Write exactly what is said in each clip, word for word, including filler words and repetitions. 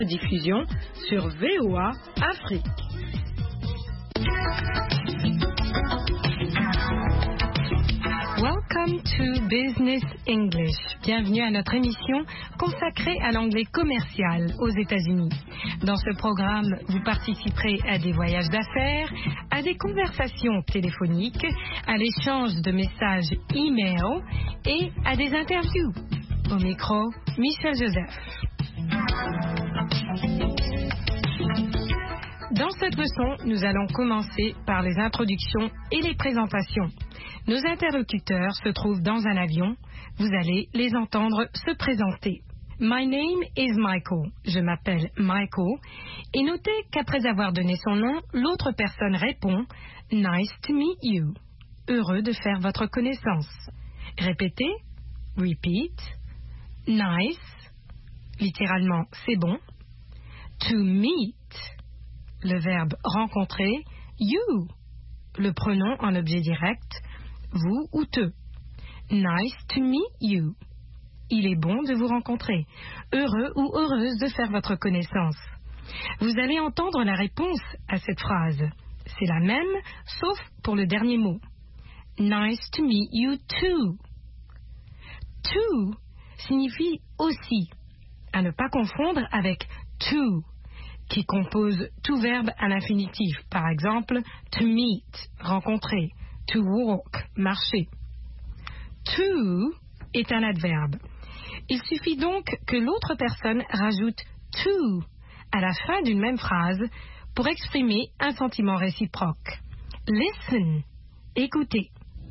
Diffusion sur V O A Afrique. Welcome to Business English. Bienvenue à notre émission consacrée à l'anglais commercial aux États-Unis. Dans ce programme, vous participerez à des voyages d'affaires, à des conversations téléphoniques, à l'échange de messages e-mail et à des interviews. Au micro, Michel Joseph. Dans cette leçon, nous allons commencer par les introductions et les présentations. Nos interlocuteurs se trouvent dans un avion. Vous allez les entendre se présenter. My name is Michael. Je m'appelle Michael. Et notez qu'après avoir donné son nom, l'autre personne répond Nice to meet you. Heureux de faire votre connaissance. Répétez. Repeat. Nice. Littéralement, c'est bon. To meet. Le verbe rencontrer. You. Le pronom en objet direct. Vous ou te. Nice to meet you. Il est bon de vous rencontrer. Heureux ou heureuse de faire votre connaissance. Vous allez entendre la réponse à cette phrase. C'est la même, sauf pour le dernier mot. Nice to meet you too. To signifie aussi. À ne pas confondre avec to, qui compose tout verbe à l'infinitif. Par exemple, to meet, rencontrer. To walk, marcher. To est un adverbe. Il suffit donc que l'autre personne rajoute to à la fin d'une même phrase pour exprimer un sentiment réciproque. Listen, écoutez.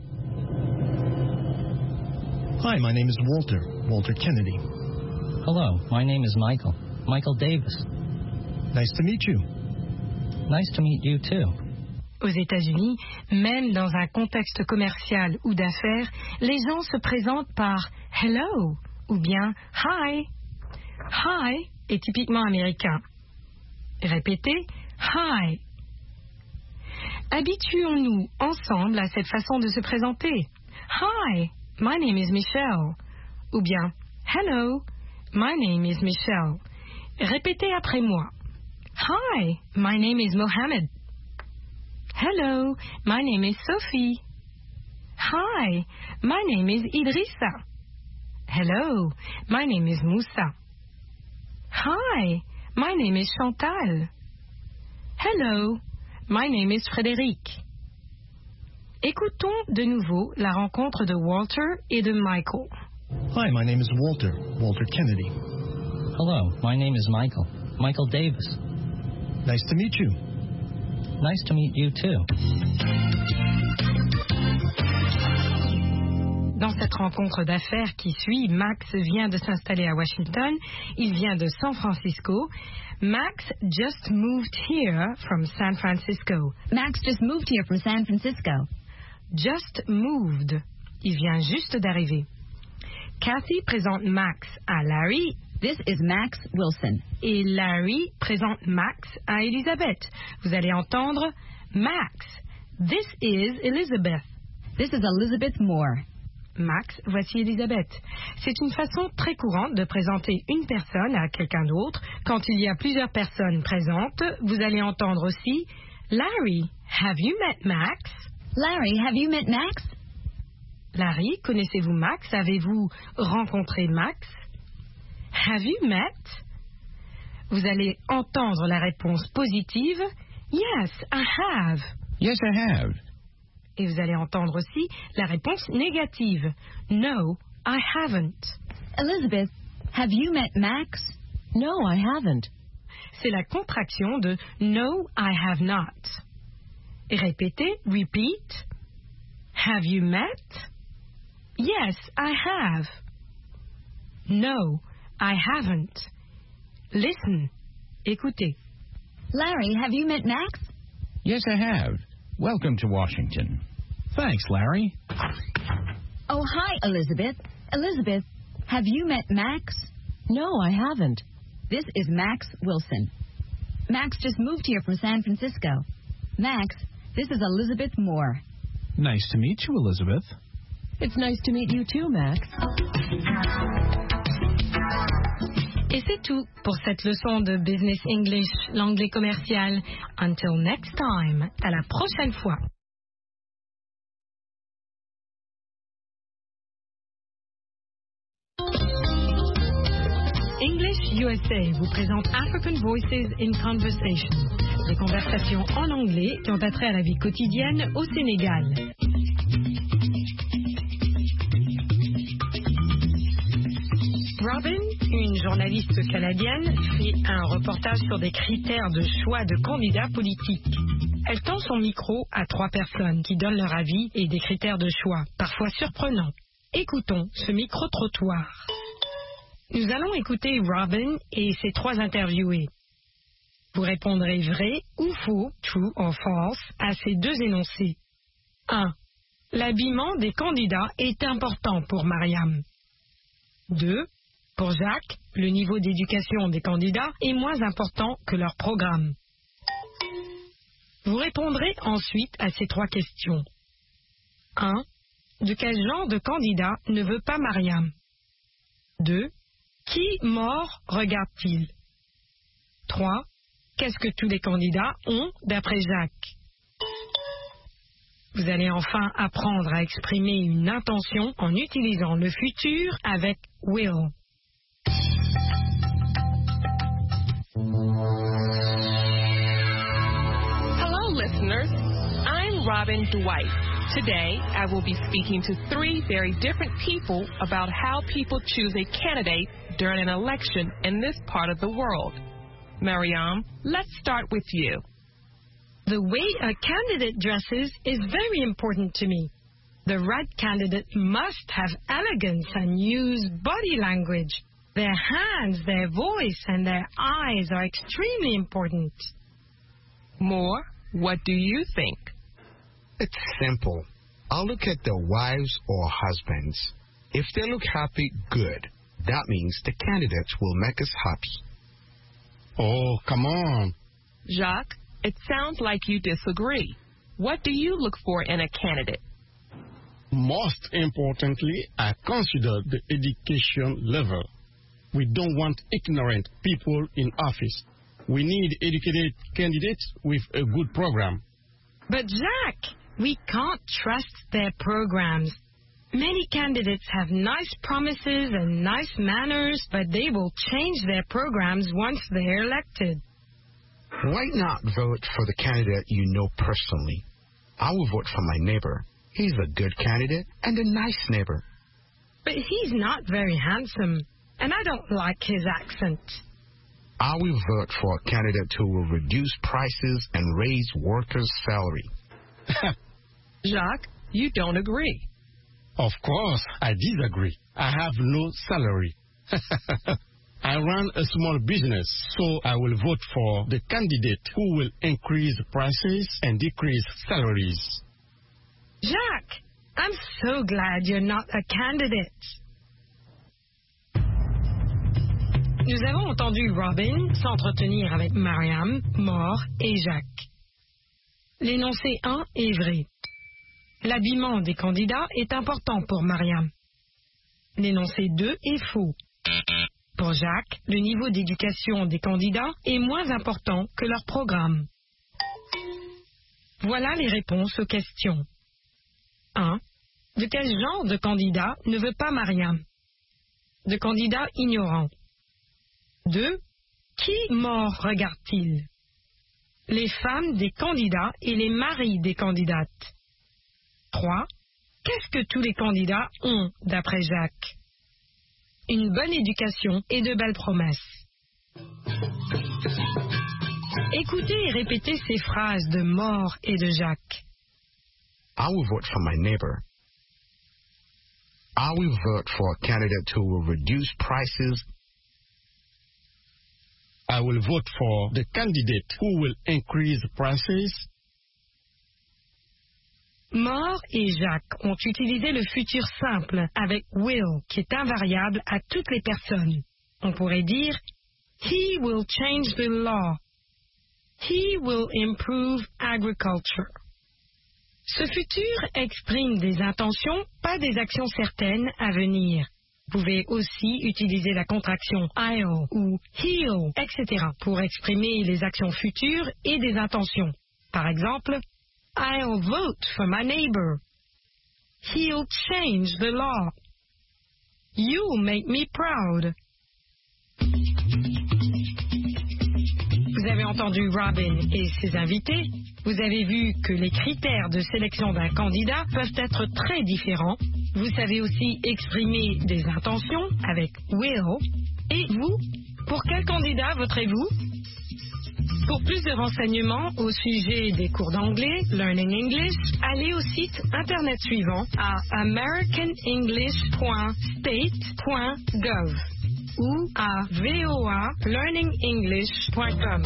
Hi, my name is Walter, Walter Kennedy. Hello, my name is Michael, Michael Davis. Nice to meet you. Nice to meet you too. Aux États-Unis, même dans un contexte commercial ou d'affaires, les gens se présentent par hello ou bien hi. Hi est typiquement américain. Répétez hi. Habituons-nous ensemble à cette façon de se présenter. Hi, my name is Michelle. Ou bien hello, my name is Michelle. Répétez après moi. Hi, my name is Mohammed. Hello, my name is Sophie. Hi, my name is Idrissa. Hello, my name is Moussa. Hi, my name is Chantal. Hello, my name is Frédéric. Écoutons de nouveau la rencontre de Walter et de Michael. Hi, my name is Walter, Walter Kennedy. Hello, my name is Michael, Michael Davis. Nice to meet you. Nice to meet you too. Dans cette rencontre d'affaires qui suit, Max vient de s'installer à Washington. Il vient de San Francisco. Max just moved here from San Francisco. Max just moved here from San Francisco. Just moved. Il vient juste d'arriver. Kathy présente Max à Larry. This is Max Wilson. Et Larry présente Max à Elizabeth. Vous allez entendre Max. This is Elizabeth. This is Elizabeth Moore. Max, voici Elizabeth. C'est une façon très courante de présenter une personne à quelqu'un d'autre. Quand il y a plusieurs personnes présentes, vous allez entendre aussi Larry, have you met Max? Larry, have you met Max? Larry, connaissez-vous Max? Avez-vous rencontré Max? Have you met? Vous allez entendre la réponse positive. Yes, I have. Yes, I have. Et vous allez entendre aussi la réponse négative. No, I haven't. Elizabeth, have you met Max? No, I haven't. C'est la contraction de No, I have not. Et répétez, repeat. Have you met? Yes, I have. No, I haven't. Listen. Écoutez. Larry, have you met Max? Yes, I have. Welcome to Washington. Thanks, Larry. Oh, hi, Elizabeth. Elizabeth, have you met Max? No, I haven't. This is Max Wilson. Max just moved here from San Francisco. Max, this is Elizabeth Moore. Nice to meet you, Elizabeth. It's nice to meet you too, Max. Et c'est tout pour cette leçon de Business English, l'anglais commercial. Until next time, à la prochaine fois. English U S A vous présente African Voices in Conversation, des conversations en anglais qui ont attrait à la vie quotidienne au Sénégal. Robin, une journaliste canadienne, fait un reportage sur des critères de choix de candidats politiques. Elle tend son micro à trois personnes qui donnent leur avis et des critères de choix, parfois surprenants. Écoutons ce micro-trottoir. Nous allons écouter Robin et ses trois interviewés. Vous répondrez vrai ou faux, true or false, à ces deux énoncés. un. L'habillement des candidats est important pour Mariam. deux. Pour Jacques, le niveau d'éducation des candidats est moins important que leur programme. Vous répondrez ensuite à ces trois questions. un. De quel genre de candidat ne veut pas Mariam? deux. Qui mort regarde-t-il? trois. Qu'est-ce que tous les candidats ont d'après Jacques? Vous allez enfin apprendre à exprimer une intention en utilisant le futur avec will. Hello, listeners. I'm Robin Dwight. Today, I will be speaking to three very different people about how people choose a candidate during an election in this part of the world. Mariam, let's start with you. The way a candidate dresses is very important to me. The right candidate must have elegance and use body language. Their hands, their voice, and their eyes are extremely important. Moore, what do you think? It's simple. I'll look at their wives or husbands. If they look happy, good. That means the candidates will make us happy. Oh, come on. Jacques, it sounds like you disagree. What do you look for in a candidate? Most importantly, I consider the education level. We don't want ignorant people in office. We need educated candidates with a good program. But Jacques, we can't trust their programs. Many candidates have nice promises and nice manners, but they will change their programs once they're elected. Why not vote for the candidate you know personally? I will vote for my neighbor. He's a good candidate and a nice neighbor. But he's not very handsome, and I don't like his accent. I will vote for a candidate who will reduce prices and raise workers' salary. Jacques, you don't agree. Of course, I disagree. I have no salary. I run a small business, so I will vote for the candidate who will increase prices and decrease salaries. Jacques, I'm so glad you're not a candidate. Nous avons entendu Robin s'entretenir avec Mariam, Moore et Jacques. L'énoncé un est vrai. L'habillement des candidats est important pour Mariam. L'énoncé deux est faux. Pour Jacques, le niveau d'éducation des candidats est moins important que leur programme. Voilà les réponses aux questions. un. De quel genre de candidat ne veut pas Mariam? De candidats ignorants. deux. Qui mort regarde-t-il? Les femmes des candidats et les maris des candidates. trois. Qu'est-ce que tous les candidats ont, d'après Jacques? Une bonne éducation et de belles promesses. Écoutez et répétez ces phrases de Moore et de Jacques. I will vote for my neighbor. I will vote for a candidate who will reduce prices. I will vote for the candidate who will increase prices. Moore et Jacques ont utilisé le futur simple avec will, qui est invariable à toutes les personnes. On pourrait dire He will change the law. He will improve agriculture. Ce futur exprime des intentions, pas des actions certaines à venir. Vous pouvez aussi utiliser la contraction I'll ou he'll, et cetera pour exprimer les actions futures et des intentions. Par exemple, I'll vote for my neighbor. He'll change the law. You'll make me proud. Vous avez entendu Robin et ses invités. Vous avez vu que les critères de sélection d'un candidat peuvent être très différents. Vous savez aussi exprimer des intentions avec will. Et vous, pour quel candidat voterez-vous? Pour plus de renseignements au sujet des cours d'anglais, Learning English, allez au site internet suivant à american english point state point gov ou à v o a learning english point com.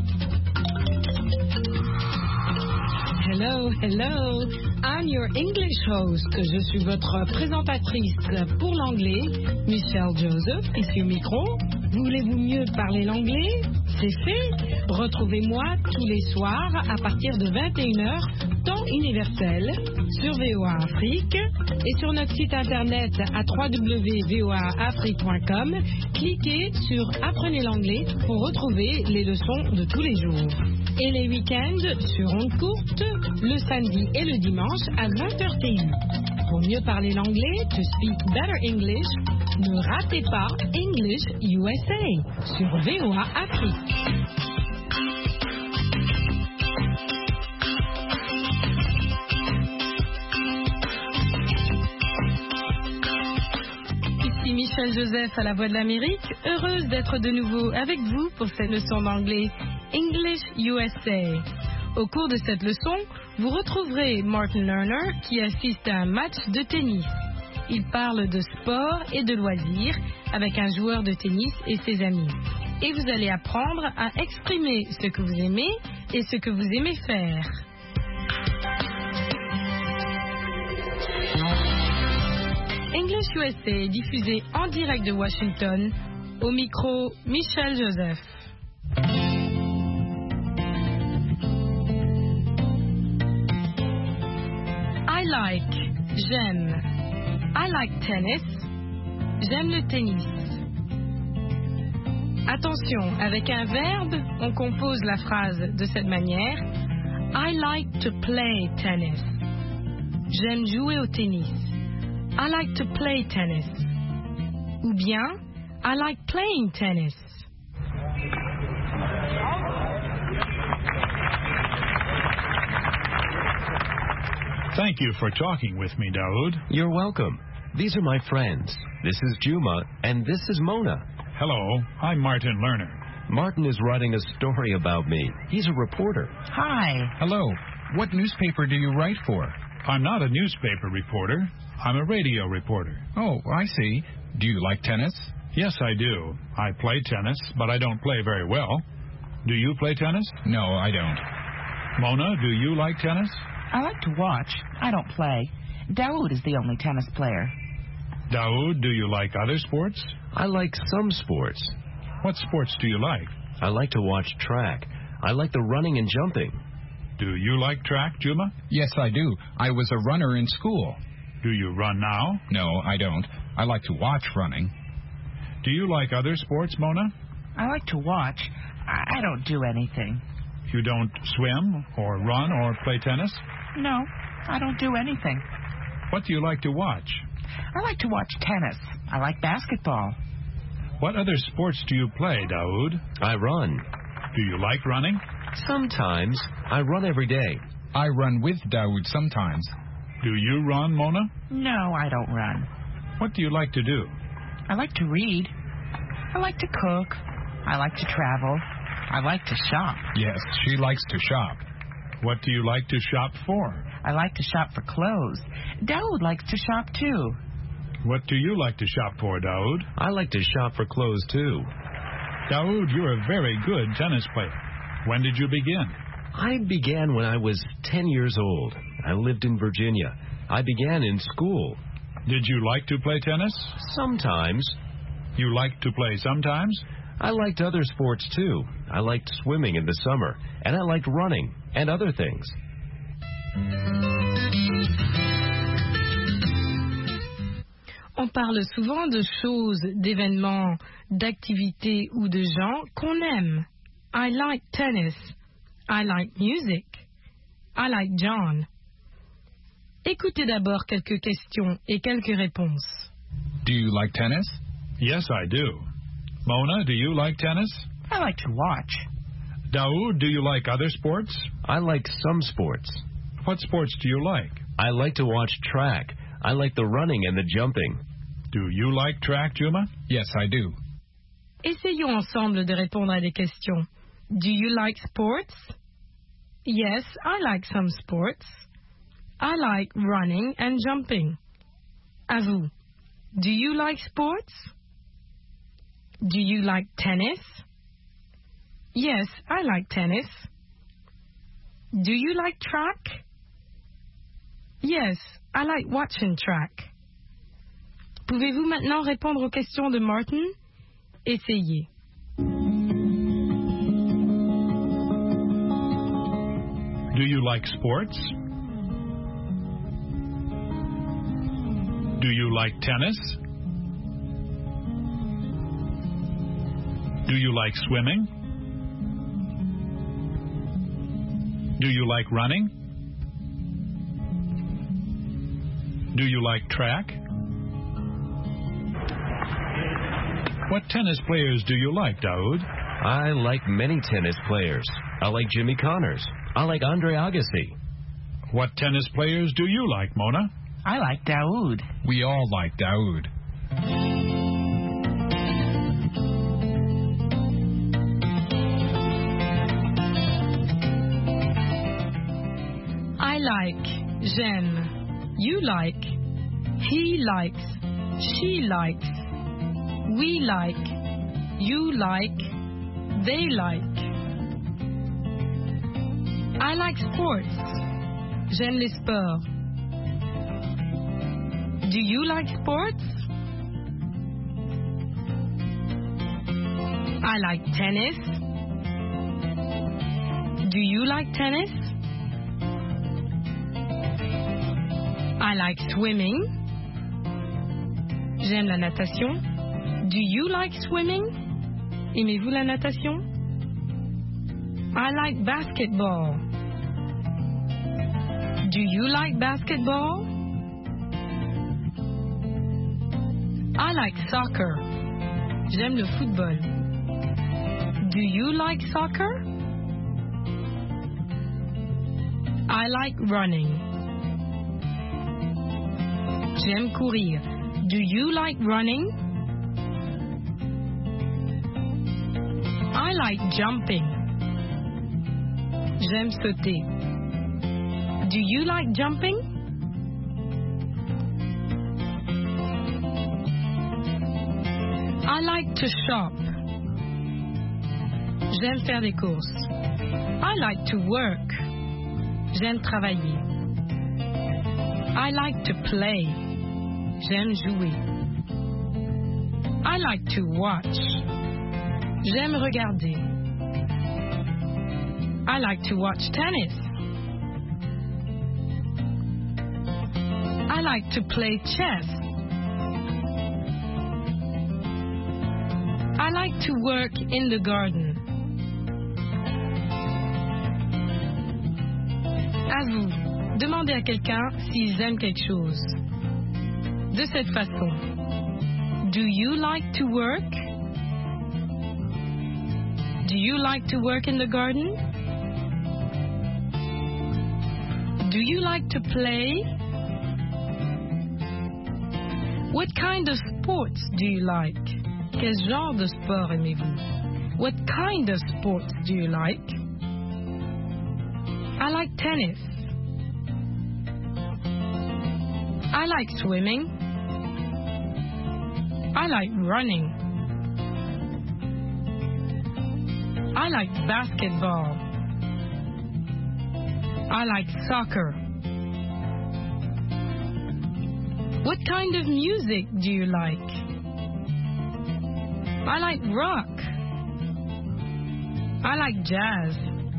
Hello, hello. I'm your English host. Je suis votre présentatrice pour l'anglais, Michelle Joseph, ici au micro. Voulez-vous mieux parler l'anglais? C'est fait. Retrouvez-moi tous les soirs à partir de vingt et une heures, temps universel, sur V O A Afrique et sur notre site internet à w w w point v o a afrique point com. Cliquez sur Apprenez l'anglais pour retrouver les leçons de tous les jours. Et les week-ends sur ondes courtes, le samedi et le dimanche à vingt heures T U. Pour mieux parler l'anglais, to speak better English, ne ratez pas English U S A sur V O A Afrique. Ici Michelle Joseph à la Voix de l'Amérique, heureuse d'être de nouveau avec vous pour cette leçon d'anglais English U S A. Au cours de cette leçon, vous retrouverez Martin Lerner qui assiste à un match de tennis. Il parle de sport et de loisirs avec un joueur de tennis et ses amis. Et vous allez apprendre à exprimer ce que vous aimez et ce que vous aimez faire. English U S A est diffusé en direct de Washington. Au micro, Michelle Joseph. I like, j'aime. I like tennis. J'aime le tennis. Attention, avec un verbe, on compose la phrase de cette manière. I like to play tennis. J'aime jouer au tennis. I like to play tennis. Ou bien, I like playing tennis. Thank you for talking with me, Daoud. You're welcome. These are my friends. This is Juma, and this is Mona. Hello, I'm Martin Lerner. Martin is writing a story about me. He's a reporter. Hi. Hello. What newspaper do you write for? I'm not a newspaper reporter. I'm a radio reporter. Oh, I see. Do you like tennis? Yes, I do. I play tennis, but I don't play very well. Do you play tennis? No, I don't. Mona, do you like tennis? I like to watch. I don't play. Daoud is the only tennis player. Daoud, do you like other sports? I like some sports. What sports do you like? I like to watch track. I like the running and jumping. Do you like track, Juma? Yes, I do. I was a runner in school. Do you run now? No, I don't. I like to watch running. Do you like other sports, Mona? I like to watch. I don't do anything. You don't swim or run or play tennis? No, I don't do anything. What do you like to watch? I like to watch tennis. I like basketball. What other sports do you play, Daoud? I run. Do you like running? Sometimes. I run every day. I run with Daoud sometimes. Do you run, Mona? No, I don't run. What do you like to do? I like to read. I like to cook. I like to travel. I like to shop. Yes, she likes to shop. What do you like to shop for? I like to shop for clothes. Daoud likes to shop too. What do you like to shop for, Daoud? I like to shop for clothes too. Daoud, you're a very good tennis player. When did you begin? I began when I was ten years old. I lived in Virginia. I began in school. Did you like to play tennis? Sometimes. You liked to play sometimes? I liked other sports too. I liked swimming in the summer, and I liked running and other things. On On parle souvent de choses, d'événements, d'activités ou de gens qu'on aime. I like tennis. I like music. I like John. Écoutez d'abord quelques questions et quelques réponses. Do you like tennis? Yes, I do. Mona, do you like tennis? I like to watch. Daoud, do you like other sports? I like some sports. What sports do you like? I like to watch track. I like the running and the jumping. Do you like track, Juma? Yes, I do. Essayons ensemble de répondre à des questions. Do you like sports? Yes, I like some sports. I like running and jumping. À vous. Do you like sports? Do you like tennis? Yes, I like tennis. Do you like track? Yes, I like watching track. Pouvez-vous maintenant répondre aux questions de Martin? Essayez. Do you like sports? Do you like tennis? Do you like swimming? Do you like running? Do you like track? What tennis players do you like, Daoud? I like many tennis players. I like Jimmy Connors. I like Andre Agassi. What tennis players do you like, Mona? I like Daoud. We all like Daoud. I like, j'aime, you like, he likes, she likes, we like, you like, they like. I like sports. J'aime les sports. Do you like sports? I like tennis. Do you like tennis? I like swimming. J'aime la natation. Do you like swimming? Aimez-vous la natation? I like basketball. Do you like basketball? I like soccer. J'aime le football. Do you like soccer? I like running. J'aime courir. Do you like running? I like jumping. J'aime sauter. Do you like jumping? I like to shop. J'aime faire des courses. I like to work. J'aime travailler. I like to play. J'aime jouer. I like to watch. J'aime regarder. I like to watch tennis. I like to play chess. I like to work in the garden. À vous, demandez à quelqu'un s'ils aiment quelque chose. De cette façon. Do you like to work? Do you like to work in the garden? Do you like to play? What kind of sports do you like? Quel genre de sport aimez-vous? What kind of sports do you like? I like tennis. I like swimming. I like running. I like basketball. I like soccer. What kind of music do you like? I like rock. I like jazz.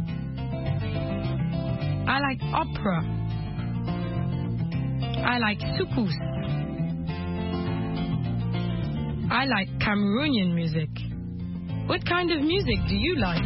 I like opera. I like soukous. I like Cameroonian music. What kind of music do you like?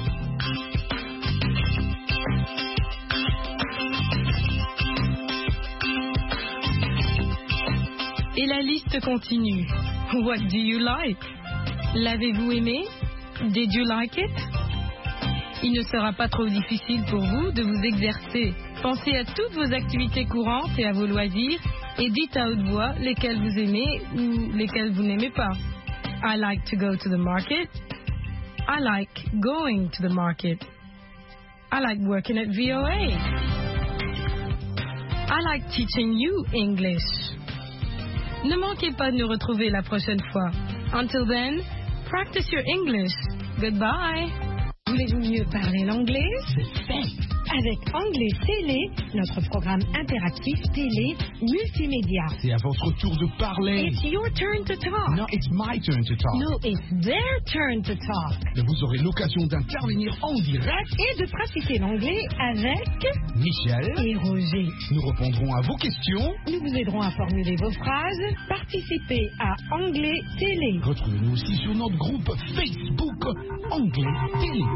Et la liste continue. What do you like? L'avez-vous aimé? Did you like it? Il ne sera pas trop difficile pour vous de vous exercer. Pensez à toutes vos activités courantes et à vos loisirs et dites à haute voix lesquelles vous aimez ou lesquelles vous n'aimez pas. I like to go to the market. I like going to the market. I like working at V O A. I like teaching you English. Ne manquez pas de nous retrouver la prochaine fois. Until then, practice your English. Goodbye. Voulez-vous mieux parler l'anglais? C'est fait. Avec Anglais Télé, notre programme interactif télé multimédia. C'est à votre tour de parler. It's your turn to talk. No, it's my turn to talk. No, it's their turn to talk. Vous aurez l'occasion d'intervenir en direct et de pratiquer l'anglais avec Michel et Roger. Nous répondrons à vos questions. Nous vous aiderons à formuler vos phrases. Participez à Anglais Télé. Retrouvez-nous aussi sur notre groupe Facebook Anglais Télé.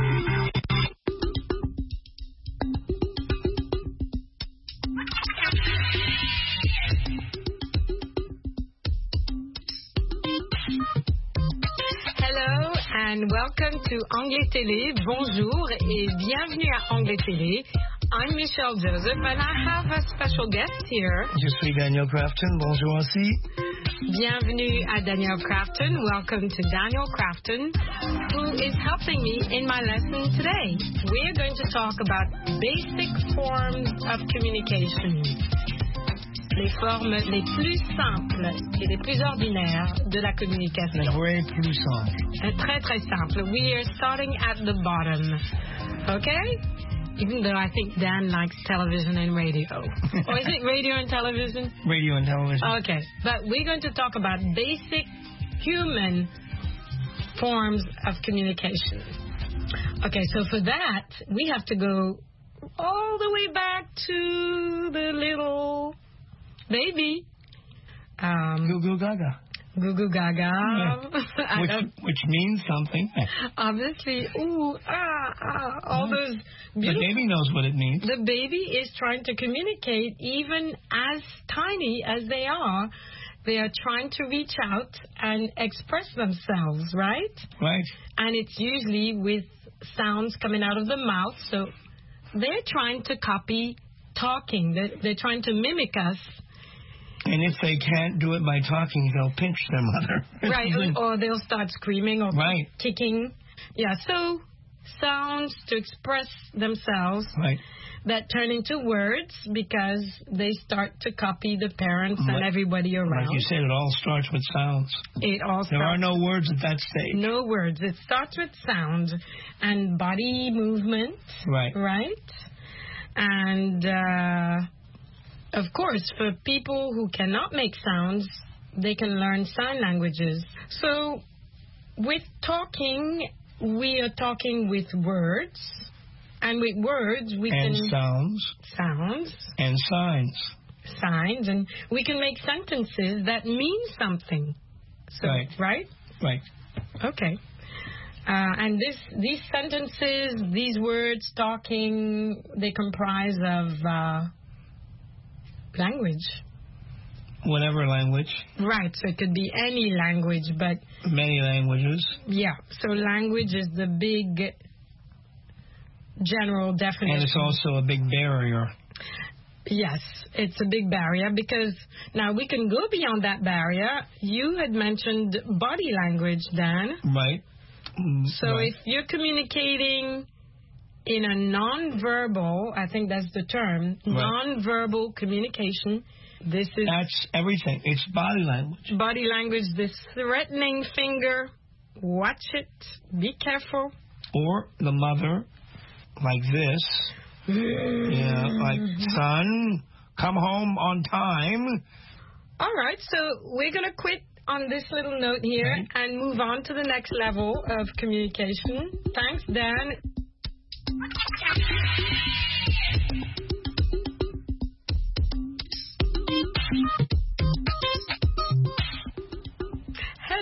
Hello and welcome to Anglais Télé. Bonjour et bienvenue à Anglais Télé. I'm Michelle Joseph and I have a special guest here. Je suis Daniel Crafton. Bonjour aussi. Bienvenue à Daniel Crafton. Welcome to Daniel Crafton, who is helping me in my lesson today. We're going to talk about basic forms of communication. Les formes les plus simples et les plus ordinaires de la communication. Les plus simples. Très très simple. We are starting at the bottom. Okay? Even though I think Dan likes television and radio. Or is it radio and television? Radio and television. Okay. But we're going to talk about basic human forms of communication. Okay, so for that, we have to go all the way back to the little baby. Um, Goo Goo Gaga. Goo Goo Gaga. Yeah. Which, which means something. Obviously, ooh, ah, ah, all those beautiful... The baby knows what it means. The baby is trying to communicate, even as tiny as they are. They are trying to reach out and express themselves, right? Right. And it's usually with sounds coming out of the mouth, so they're trying to copy talking. They're, they're trying to mimic us. And if they can't do it by talking, they'll pinch their mother. Right, or, or they'll start screaming or right. kicking. Yeah, so sounds to express themselves right. that turn into words because they start to copy the parents right. and everybody around. Like you said, it all starts with sounds. It all There starts, are no words at that stage. No words. It starts with sound and body movement. Right. Right? And... Uh, Of course, for people who cannot make sounds, they can learn sign languages. So, with talking, we are talking with words. And with words, we and can... sounds. Sounds. And signs. Signs. And we can make sentences that mean something. So, right. Right? Right. Okay. Uh, and this, these sentences, these words, talking, they comprise of... Uh, language. Whatever language. Right, so it could be any language, but... Many languages. Yeah, so language is the big general definition. And it's also a big barrier. Yes, it's a big barrier because now we can go beyond that barrier. You had mentioned body language, Dan. Right. So right. if you're communicating... in a non-verbal, I think that's the term, right. non-verbal communication, this is... That's everything. It's body language. Body language, this threatening finger, watch it, be careful. Or the mother, like this, yeah, like, son, come home on time. All right, so we're going to quit on this little note here right. and move on to the next level of communication. Thanks, Dan.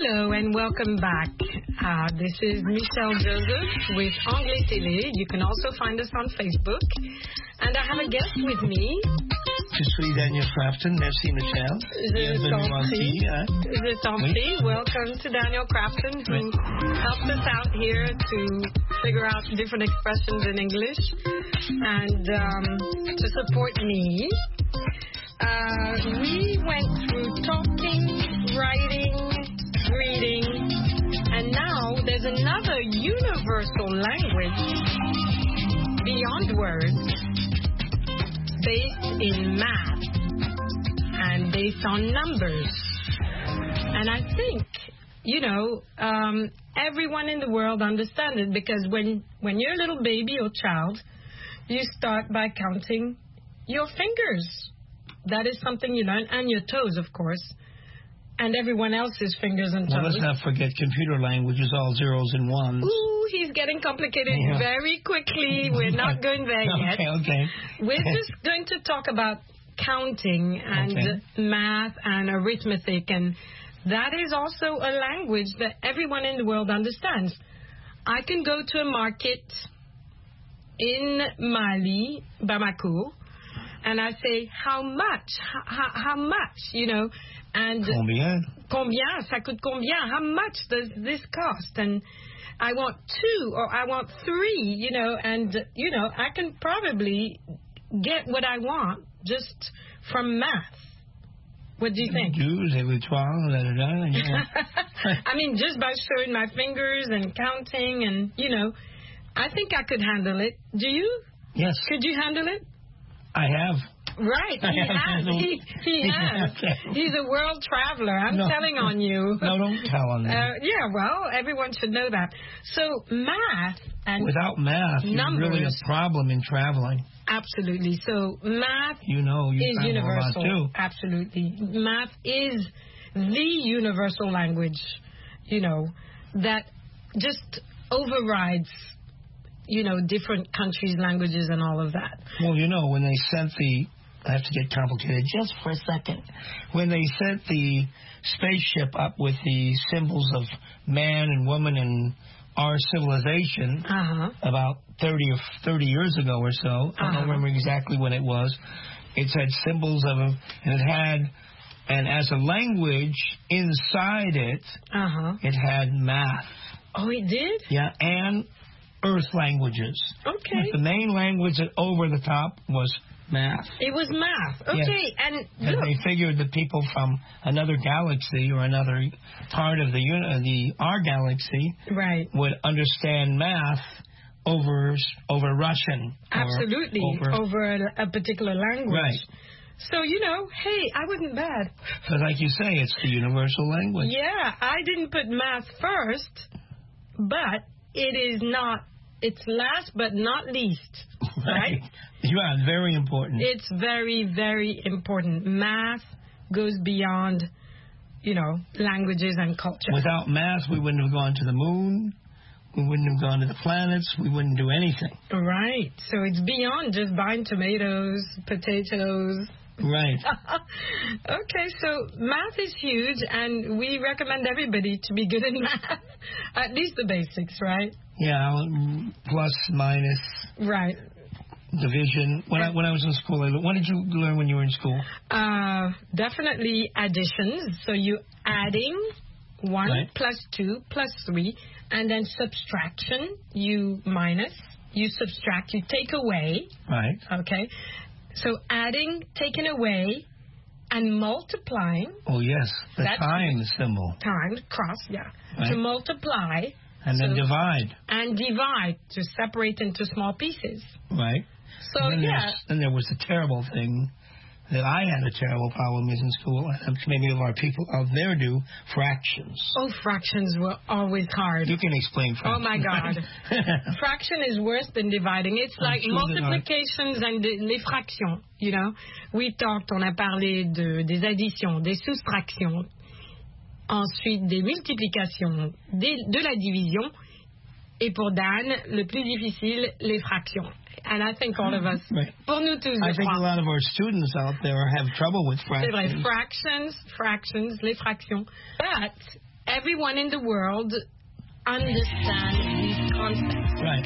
Hello and welcome back. Uh, this is Michelle Joseph with Anglais Télé. You can also find us on Facebook. And I have a guest with me. Je suis Daniel Crafton. Merci, Michelle. Je t'en prie. Hein? Je t'en prie. Welcome to Daniel Crafton, who helped us out here to figure out different expressions in English and um, to support me. Uh, we went through talking, writing, reading, and now there's another universal language beyond words, based in math and based on numbers. And I think, you know, um, everyone in the world understands it, because when, when you're a little baby or child, you start by counting your fingers. That is something you learn, and your toes, of course, and everyone else's fingers and toes. Well, let's not forget computer language is all zeros and ones. Ooh, he's getting complicated yeah. very quickly. We're not going there okay, yet. Okay, We're just going to talk about counting and okay. math and arithmetic, and that is also a language that everyone in the world understands. I can go to a market in Mali, Bamako, and I say, how much? How, how much? You know, and combien? Combien? Ça coûte combien? How much does this cost? And I want two, or I want three, you know, and, you know, I can probably get what I want just from math. What do you think? I mean, just by showing my fingers and counting and, you know, I think I could handle it. Do you? Yes. Could you handle it? I have. Right, he has. He, he has. He's a world traveler. I'm no. telling on you. No, don't tell on me. Uh, yeah, well, everyone should know that. So math and without math, numbers, you're really a problem in traveling. Absolutely. So math you know, you is universal. Too. Absolutely. Math is the universal language, you know, that just overrides, you know, different countries' languages and all of that. Well, you know, when they sent the, I have to get complicated just for a second. When they sent the spaceship up with the symbols of man and woman and our civilization uh-huh. about thirty or thirty years ago or so, uh-huh. I don't remember exactly when it was, it said symbols of them, and it had, and as a language inside it, uh-huh. it had math. Oh, it did? Yeah, and Earth languages. Okay. The main language over the top was math. It was math. Okay. Yes. And, and they figured that people from another galaxy or another part of the uh, the our galaxy right. would understand math over over Russian. Absolutely. Over, over a, a particular language. Right. So, you know, hey, I wasn't bad. But like you say, it's the universal language. Yeah, I didn't put math first, but it is not. It's last but not least, right? Yeah, very important. It's very, very important. Math goes beyond, you know, languages and culture. Without math, we wouldn't have gone to the moon. We wouldn't have gone to the planets. We wouldn't do anything. Right. So it's beyond just buying tomatoes, potatoes. Right. Okay, so math is huge, and we recommend everybody to be good in math. At least the basics, right? Yeah, plus, minus. Right. Division. When I when I was in school, what did you learn when you were in school? Uh, definitely additions. So you adding one right. plus two plus three, and then subtraction. You minus. You subtract. You take away. Right. Okay. So adding, taking away, and multiplying. Oh yes, the time symbol. Time cross. Yeah. Right. To multiply. And so, then divide. And divide to separate into small pieces. Right. So, then yeah. Then there was the terrible thing that I had a terrible problem with in school, and many of our people out there do, fractions. Oh, fractions were always hard. You can explain fractions. Oh, my God. Fraction is worse than dividing. It's I'm like sure multiplications and de, les fractions, you know. We talked, on a parlé de, des additions, des soustractions, ensuite des multiplications, des, de la division, et pour Dan, le plus difficile, les fractions. And I think all of us, right. pour nous tous, I think a lot of our students out there have trouble with fractions. C'est vrai, fractions, fractions, les fractions. But everyone in the world understands these concepts. Right.